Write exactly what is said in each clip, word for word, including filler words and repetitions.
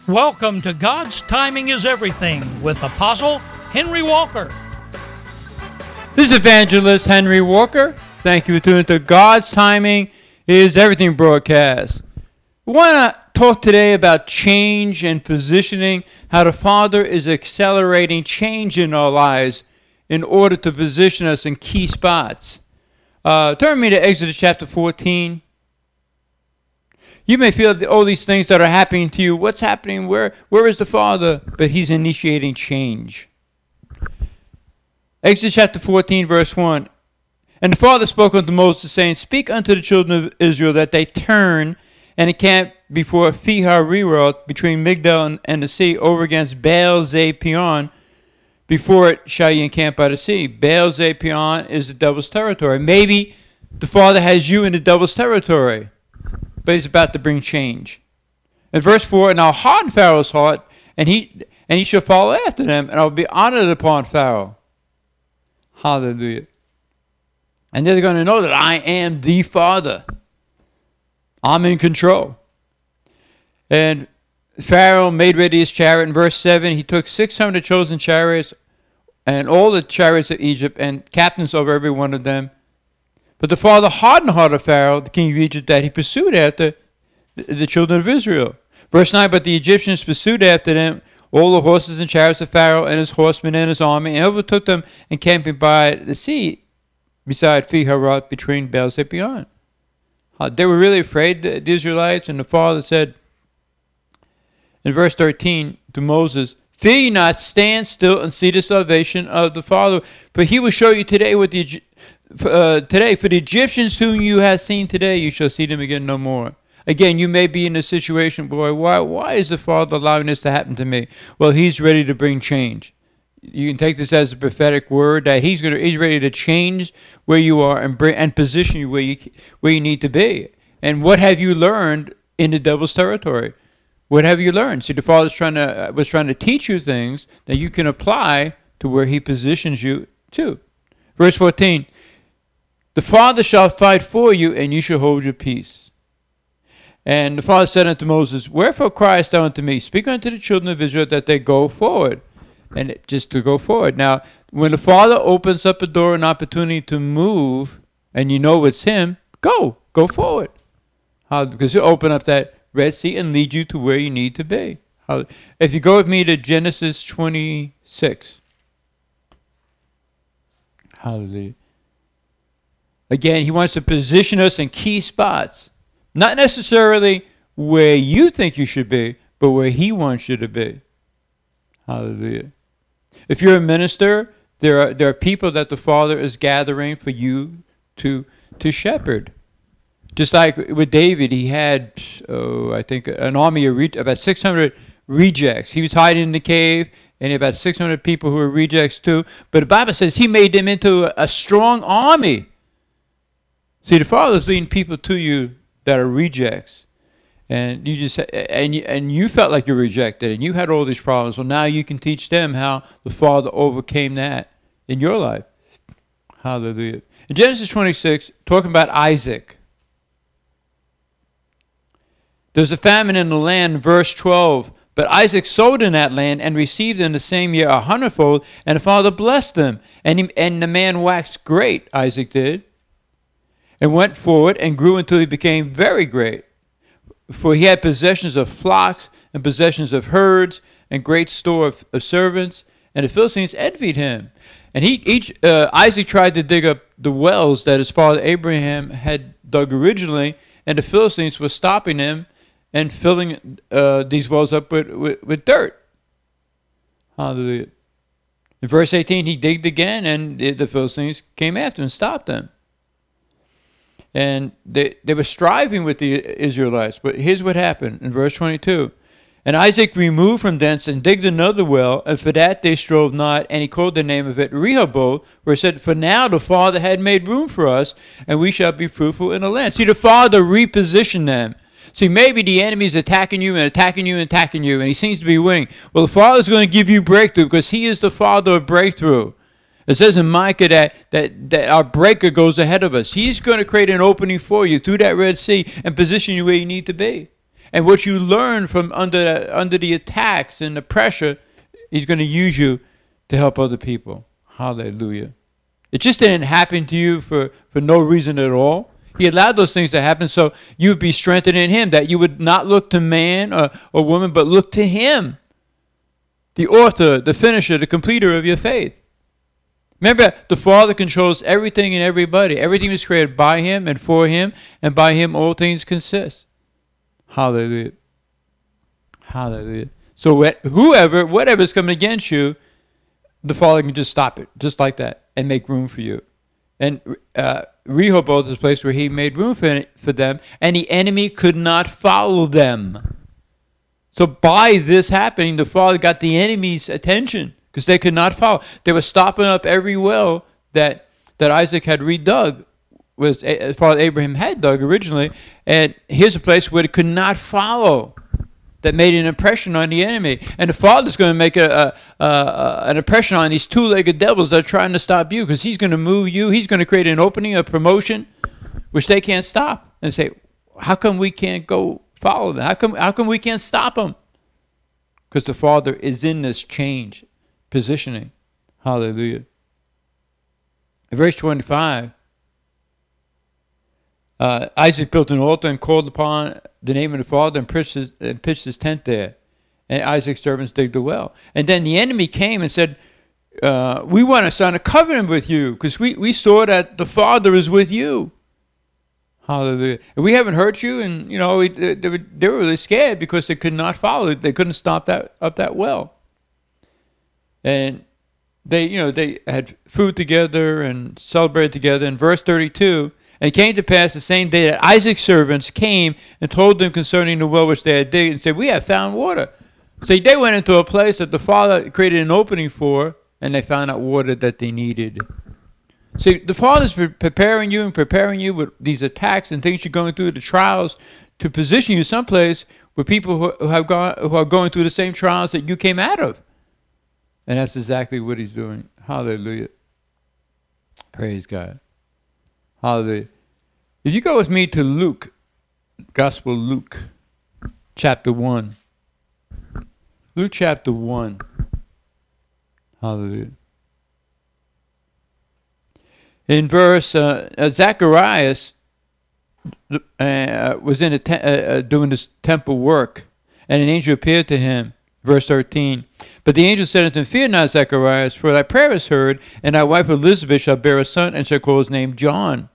Welcome to God's Timing is Everything with Apostle Henry Walker. This is Evangelist Henry Walker. Thank you for tuning to God's Timing is Everything broadcast. We want to talk today about change and positioning, how the Father is accelerating change in our lives in order to position us in key spots. Uh, turn me to Exodus chapter fourteen. You may feel that all these things that are happening to you, what's happening? Where, where is the Father? But He's initiating change. Exodus chapter fourteen, verse one. And the Father spoke unto Moses, saying, Speak unto the children of Israel that they turn and encamp before Pi-hahiroth, between Migdal and, and the sea, over against Baal-Zephon. Before it shall ye encamp by the sea. Baal-Zephon is the devil's territory. Maybe the Father has you in the devil's territory, but He's about to bring change. In verse four, and I'll harden Pharaoh's heart, and he and he shall follow after them, and I'll be honored upon Pharaoh. Hallelujah. And they're going to know that I am the Father. I'm in control. And Pharaoh made ready his chariot. In verse seven, he took six hundred chosen chariots and all the chariots of Egypt and captains over every one of them. But the Father hardened the heart of Pharaoh, the king of Egypt, that he pursued after the children of Israel. Verse nine, but the Egyptians pursued after them all the horses and chariots of Pharaoh and his horsemen and his army, and overtook them encamping by the sea beside Pi-hahiroth, between Baal-Zephon. Uh, they were really afraid, the, the Israelites, and the Father said in verse thirteen to Moses, Fear ye not, stand still and see the salvation of the Father, for He will show you today what the uh, today for the Egyptians whom you have seen today, you shall see them again no more. Again, you may be in a situation, boy, why why is the Father allowing this to happen to me? Well, He's ready to bring change. You can take this as a prophetic word that He's going to He's ready to change where you are and bring and position you where you where you need to be. And what have you learned in the devil's territory? What have you learned? See, the Father's trying to was trying to teach you things that you can apply to where He positions you to. Verse fourteen. The Father shall fight for you, and you shall hold your peace. And the Father said unto Moses, Wherefore criest thou unto me? Speak unto the children of Israel that they go forward. And it, just to go forward. Now, when the Father opens up a door, an opportunity to move, and you know it's Him, go. Go forward. How? Because He'll open up that Red Sea and lead you to where you need to be. How? If you go with me to Genesis twenty-six. Hallelujah. Again, He wants to position us in key spots. Not necessarily where you think you should be, but where He wants you to be. Hallelujah. If you're a minister, there are there are people that the Father is gathering for you to to shepherd. Just like with David, he had, oh, I think, an army of re- about six hundred rejects. He was hiding in the cave, and he had about six hundred people who were rejects too. But the Bible says He made them into a, a strong army. See, the Father is leading people to you that are rejects, and you just and you, and you felt like you were rejected, and you had all these problems. Well, now you can teach them how the Father overcame that in your life. Hallelujah. In Genesis twenty-six, talking about Isaac. There's a famine in the land, verse twelve. But Isaac sowed in that land and received in the same year a hundredfold, and the Father blessed them. And, he, and the man waxed great, Isaac did, and went forward and grew until he became very great. For he had possessions of flocks and possessions of herds and great store of, of servants, and the Philistines envied him. And he, each uh, Isaac tried to dig up the wells that his father Abraham had dug originally, and the Philistines were stopping him and filling uh, these wells up with, with, with dirt. Hallelujah. In verse eighteen, he digged again, and the, the Philistines came after and stopped them. And they, they were striving with the Israelites. But here's what happened in verse twenty-two. And Isaac removed from thence and digged another well, and for that they strove not, and he called the name of it Rehoboth, where he said, For now the Father had made room for us, and we shall be fruitful in the land. See, the Father repositioned them. See, maybe the enemy's attacking you and attacking you and attacking you, and he seems to be winning. Well, the Father's going to give you breakthrough because He is the Father of breakthrough. It says in Micah that, that, that our breaker goes ahead of us. He's going to create an opening for you through that Red Sea and position you where you need to be. And what you learn from under under the attacks and the pressure, he's going to use you to help other people. Hallelujah. It just didn't happen to you for, for no reason at all. He allowed those things to happen so you would be strengthened in him, that you would not look to man or, or woman, but look to him, the author, the finisher, the completer of your faith. Remember, the Father controls everything and everybody. Everything was created by him and for him, and by him all things consist. Hallelujah. Hallelujah. So whoever, whatever is coming against you, the Father can just stop it, just like that, and make room for you. And uh, Rehoboth is a place where he made room for, for them, and the enemy could not follow them. So by this happening, the Father got the enemy's attention, because they could not follow. They were stopping up every well that that Isaac had redug, was as far as Abraham had dug originally. And here's a place where it could not follow, that made an impression on the enemy. And the Father's going to make a, a, a an impression on these two-legged devils that are trying to stop you, because he's going to move you. He's going to create an opening, a promotion, which they can't stop. And say, how come we can't go follow them? How come, how come we can't stop them? Because the Father is in this change positioning. Hallelujah. In verse twenty-five, uh, Isaac built an altar and called upon the name of the Father and pitched his, and pitched his tent there. And Isaac's servants digged a well. And then the enemy came and said, uh, we want to sign a covenant with you, because we, we saw that the Father is with you. Hallelujah. And we haven't hurt you. And, you know, we, they, they, were, they were really scared because they could not follow it. They couldn't stop that up that well. And they, you know, they had food together and celebrated together. In verse thirty-two, and it came to pass the same day that Isaac's servants came and told them concerning the well which they had digged, and said, we have found water. See, they went into a place that the Father created an opening for, and they found out water that they needed. See, the Father's preparing you and preparing you with these attacks and things you're going through, the trials, to position you someplace with people who, who have gone, who are going through the same trials that you came out of. And that's exactly what he's doing. Hallelujah. Praise God. Hallelujah. If you go with me to Luke, Gospel Luke, chapter one. Luke chapter one. Hallelujah. In verse, uh, uh, Zacharias uh, was in a te- uh, uh, doing this temple work, and an angel appeared to him. Verse thirteen. But the angel said unto him, fear not, Zacharias, for thy prayer is heard, and thy wife Elizabeth shall bear a son, and shall call his name John.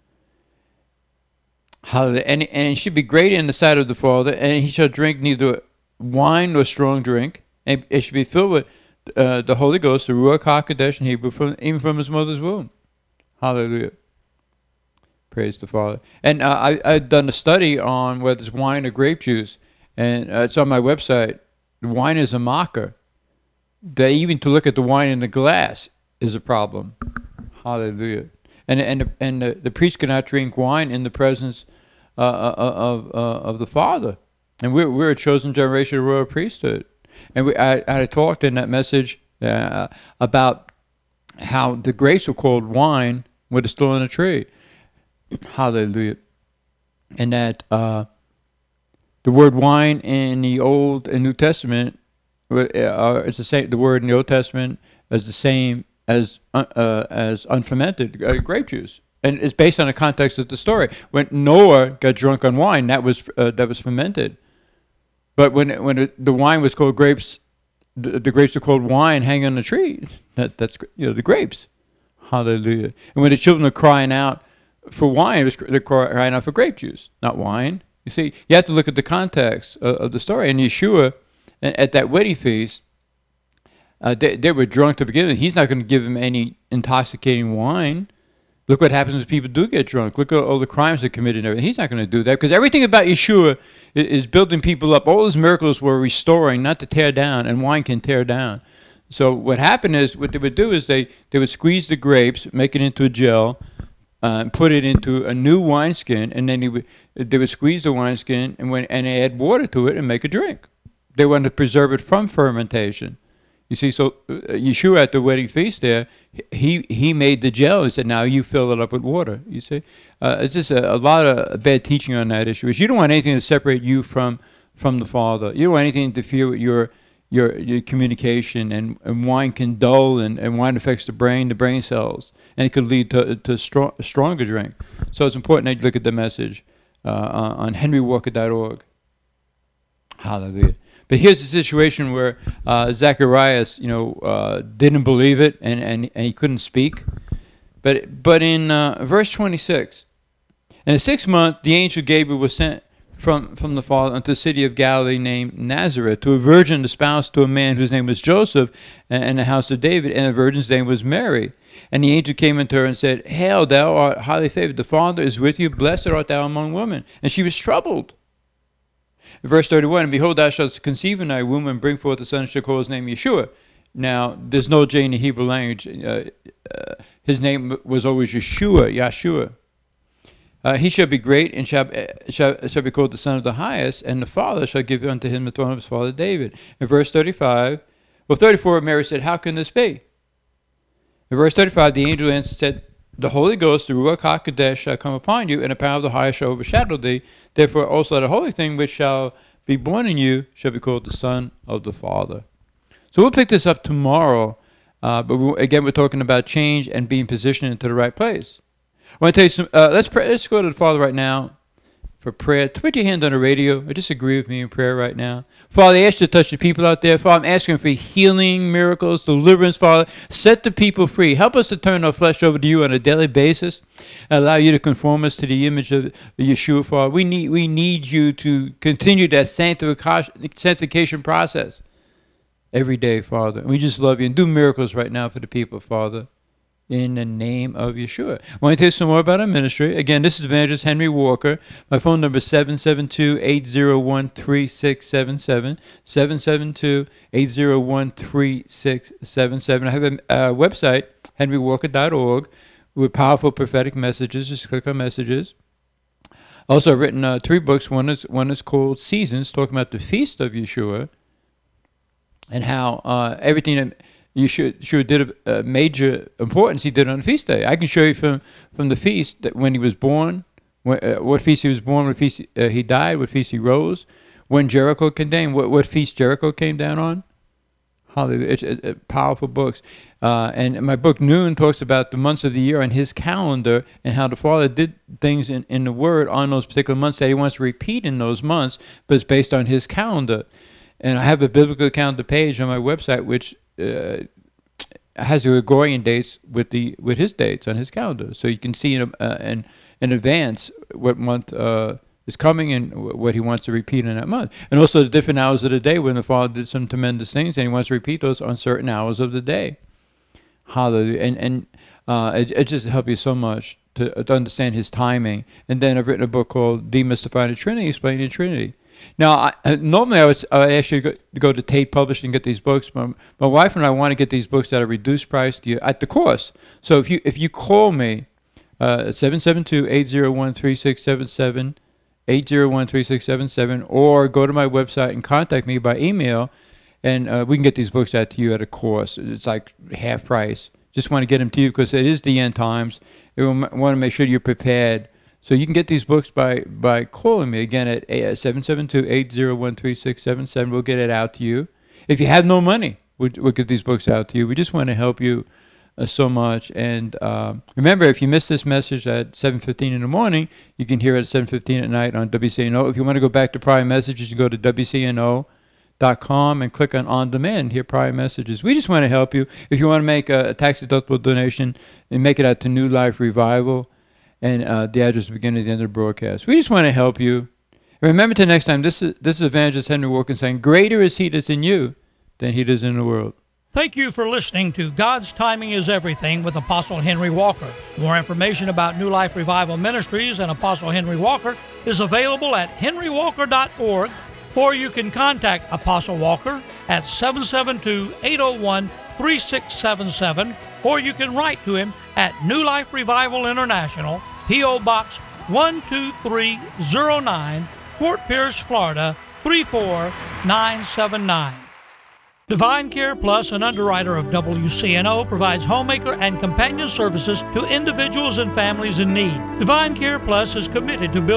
Hallelujah. And, and he should be great in the sight of the Father, and he shall drink neither wine nor strong drink, and it should be filled with uh, the Holy Ghost, the Ruach HaKodesh in Hebrew, from, even from his mother's womb. Hallelujah. Praise the Father. And uh, I, I've done a study on whether it's wine or grape juice, and uh, it's on my website. Wine is a mocker. That even to look at the wine in the glass is a problem. Hallelujah. And and and the, the priest cannot drink wine in the presence uh, of uh, of the Father. And we're we're a chosen generation of royal priesthood. And we, I, I talked in that message uh, about how the grapes were called wine when it's still in a tree. Hallelujah. And that uh, the word wine in the Old and New Testament uh, is the same. The word in the Old Testament is the same as uh, as unfermented uh, grape juice, and it's based on the context of the story. When Noah got drunk on wine, that was uh, that was fermented. But when when it, the wine was called grapes, the, the grapes were called wine hanging on the tree. That that's you know the grapes. Hallelujah. And when the children are crying out for wine, it was, they're crying out for grape juice, not wine. You see, you have to look at the context of, of the story. And Yeshua, at that wedding feast, uh, they, they were drunk to begin with. He's not going to give them any intoxicating wine. Look what happens when people do get drunk. Look at all the crimes they committed and everything. He's not going to do that, because everything about Yeshua is, is building people up. All his miracles were restoring, not to tear down, and wine can tear down. So what happened is, what they would do is they, they would squeeze the grapes, make it into a gel, uh, and put it into a new wineskin, and then they would, they would squeeze the wineskin and when and they add water to it and make a drink. They wanted to preserve it from fermentation. You see, so uh, Yeshua at the wedding feast there, he he made the gel and said, now you fill it up with water. You see, uh, it's just a, a lot of bad teaching on that issue. Is you don't want anything to separate you from from the Father. You don't want anything to interfere with your your your communication. And, and wine can dull, and, and wine affects the brain, the brain cells, and it could lead to to strong, a stronger drink. So it's important that you look at the message uh, on henry walker dot org. Hallelujah. But here's the situation where uh, Zacharias, you know, uh, didn't believe it, and, and, and he couldn't speak. But but in uh, verse twenty-six, in the sixth month, the angel Gabriel was sent from, from the Father unto the city of Galilee named Nazareth, to a virgin espoused to a man whose name was Joseph, and, and the house of David, and the virgin's name was Mary. And the angel came unto her and said, Hail, thou art highly favored, the Father is with you, blessed art thou among women. And she was troubled. Verse thirty-one, and behold, thou shalt conceive in thy womb and bring forth a son, and shall call his name Yeshua. Now, there's no J in the Hebrew language. Uh, uh, his name was always Yeshua, Yeshua. Uh, he shall be great, and shall, uh, shall, shall be called the Son of the Highest, and the Father shall give unto him the throne of his father David. In verse thirty-five, well, thirty-four, Mary said, how can this be? In verse thirty-five, the angel answered, said, the Holy Ghost, the Ruach HaKodesh, shall come upon you, and the power of the highest shall overshadow thee. Therefore also the holy thing which shall be born in you shall be called the Son of the Father. So we'll pick this up tomorrow, uh, but we, again, we're talking about change and being positioned into the right place. I want to tell you some, uh, let's, pray, let's go to the Father right now for prayer. Put your hand on the radio, or just agree with me in prayer right now. Father, I ask you to touch the people out there. Father, I'm asking for healing, miracles, deliverance, Father. Set the people free. Help us to turn our flesh over to you on a daily basis. Allow you to conform us to the image of Yeshua, Father. We need, we need you to continue that sanctification process every day, Father. We just love you. And do miracles right now for the people, Father, in the name of Yeshua. I want to tell you some more about our ministry. Again, this is Evangelist Henry Walker. My phone number is seven seven two, eight zero one, three six seven seven, seven seven two, eight zero one, three six seven seven. I have a uh, website, henry walker dot org, with powerful prophetic messages. Just click on messages. Also, I've written uh, three books. One is, one is called Seasons, talking about the feast of Yeshua and how uh, everything that Yeshua, Yeshua did a, a major importance he did on the feast day. I can show you from, from the feast that when he was born, when, uh, what feast he was born, what feast uh, he died, what feast he rose, when Jericho came down, what, what feast Jericho came down on. Hallelujah. It's, it's, it's powerful books. Uh, and my book, Noon, talks about the months of the year and his calendar and how the Father did things in, in the Word on those particular months that he wants to repeat in those months, but it's based on his calendar. And I have a biblical calendar page on my website, which uh, has the Gregorian dates with the with his dates on his calendar, so you can see in uh, in, in advance what month uh, is coming and w- what he wants to repeat in that month, and also the different hours of the day when the Father did some tremendous things, and he wants to repeat those on certain hours of the day. Hallelujah! And and uh, it, it just helps you so much to, to understand his timing. And then I've written a book called Demystifying the Trinity, Explaining the Trinity. Now, I, normally I would I ask you to go, to go to Tate Publishing and get these books. My, my wife and I want to get these books at a reduced price to you, at the cost. So if you if you call me, uh, seven seven two, eight zero one, three six seven seven, eight zero one, three six seven seven, or go to my website and contact me by email, and uh, we can get these books out to you at a cost. It's like half price. Just want to get them to you because it is the end times. We want to make sure you're prepared. So you can get these books by, by calling me, again, at seven seven two, eight zero one, three six seven seven. We'll get it out to you. If you have no money, we'll, we'll get these books out to you. We just want to help you uh, so much. And um, remember, if you miss this message at seven fifteen in the morning, you can hear it at seven fifteen at night on W C N O. If you want to go back to prior messages, you go to W C N O dot com and click on On Demand and hear prior messages. We just want to help you. If you want to make a, a tax-deductible donation and make it out to New Life Revival, and uh, the address will begin at the end of the broadcast. We just want to help you. And remember till next time, this is, this is Evangelist Henry Walker saying, greater is he that's in you than he that's in the world. Thank you for listening to God's Timing is Everything with Apostle Henry Walker. More information about New Life Revival Ministries and Apostle Henry Walker is available at henry walker dot org, or you can contact Apostle Walker at seven seven two, eight zero one, three six seven seven, or you can write to him at New Life Revival International, P O. Box one two three zero nine, Fort Pierce, Florida three four nine seven nine. Divine Care Plus, an underwriter of W C N O, provides homemaker and companion services to individuals and families in need. Divine Care Plus is committed to building